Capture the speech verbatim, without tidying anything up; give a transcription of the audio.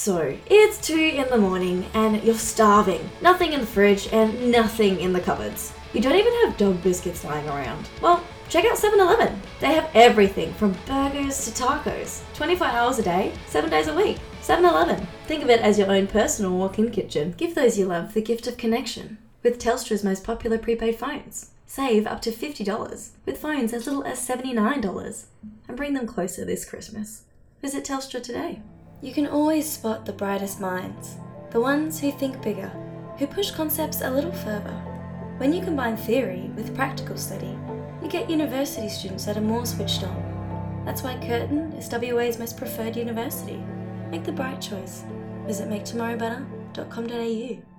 So, it's two in the morning and you're starving. Nothing in the fridge and nothing in the cupboards. You don't even have dog biscuits lying around. Well, check out seven eleven. They have everything from burgers to tacos. twenty-four hours a day, seven days a week. seven eleven. Think of it as your own personal walk-in kitchen. Give those you love the gift of connection with Telstra's most popular prepaid phones. Save up to fifty dollars with phones as little as seventy-nine dollars and bring them closer this Christmas. Visit Telstra today. You can always spot the brightest minds, the ones who think bigger, who push concepts a little further. When you combine theory with practical study, you get university students that are more switched on. That's why Curtin is W A's most preferred university. Make the bright choice. Visit make tomorrow better dot com dot a u.